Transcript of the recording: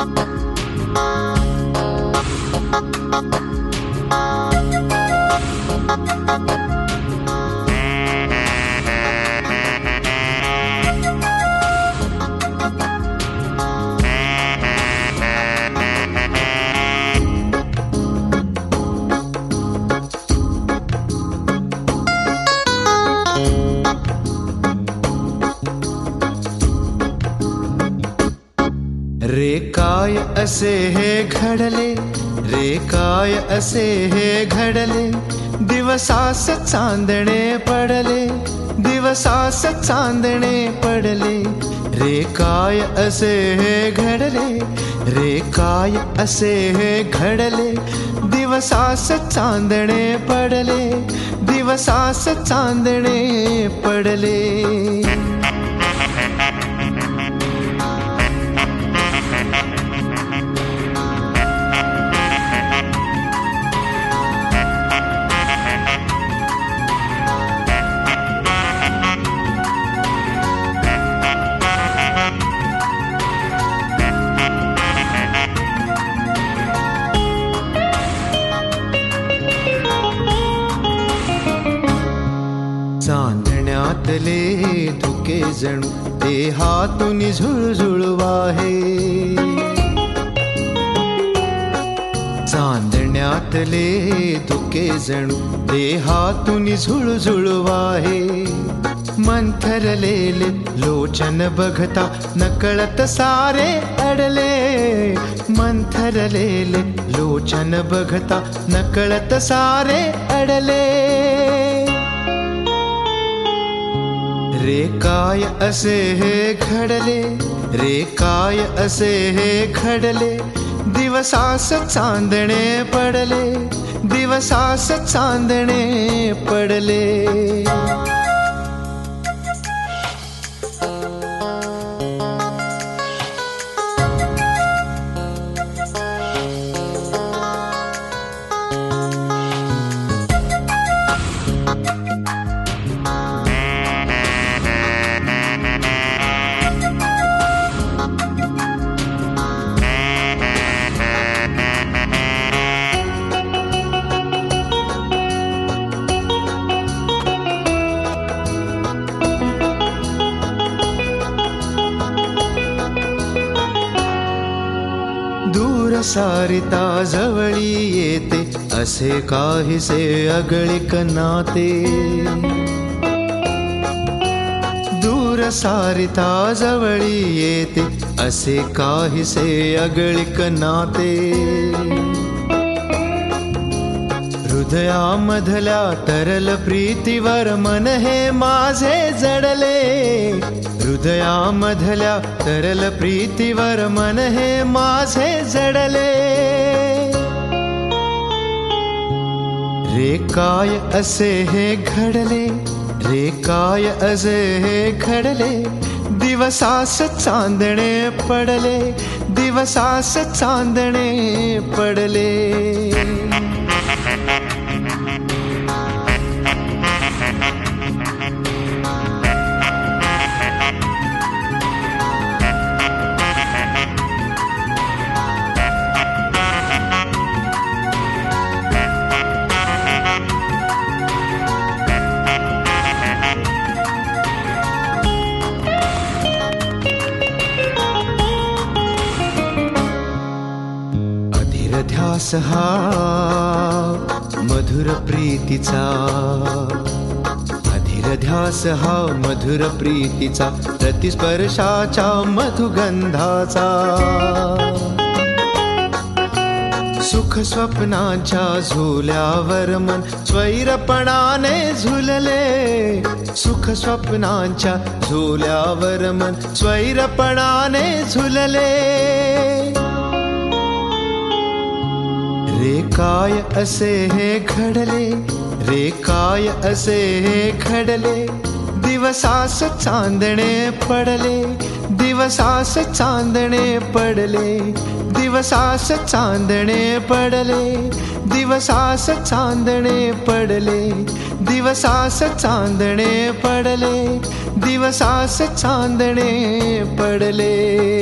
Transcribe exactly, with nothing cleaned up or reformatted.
रे काय असे हे घडले, रे काय असे हे घडले, दिवसास चांदणे पडले, दिवसास चांदणे पडले. रे काय असे हे घडले, रे काय असे हे घडले, दिवसास चांदणे पडले, दिवसास चांदणे पडले. चांदण्यातले धुके जणू ते हातून झुळझुळ वाहे, चांदण्यातले धुके जणू ते हातून झुळझुळ वाहे. मंथरलेले लोचन बघता नकळत सारे अडले, मंथरलेले लोचन बघता नकळत सारे अडले. रे काय असे हे घडले, रे काय असे हे घडले, दिवसास चांदणे पडले, दिवसास चांदणे पडले. दूर सारिता जवळी येते, असे काहीसे अगळिक नाते. दूर सारिता जवळी येते, असे काहीसे अगळिक नाते. हृदयामधल्या तरल प्रीतीवर मन हे माझे जडले, हृदयामधल्या तरल प्रीतीवर मन हे माझे जडले. रे काय असे हे घडले, रे काय असे हे घडले, दिवसास चांदणे पडले, दिवसास चांदणे पडले. ध्यास हा मधुर प्रीतीचा, अधीर ध्यास हा मधुर प्रीतीचा, प्रतिस्पर्शाच्या मधुगंधाचा. सुख स्वप्नाच्या झुल्यावर मन स्वैरपणाने झुलले, सुख स्वप्नाच्या झुल्यावर मन स्वैरपणाने झुलले. रे काय असे हे घडले, रे काय असे हे घडले, दिवसास चांदणे पडले, दिवसास चांदणे पडले, दिवसास चांदणे पडले, दिवसास चांदणे पडले, दिवसास चांदणे पडले, दिवसास चांदणे पडले.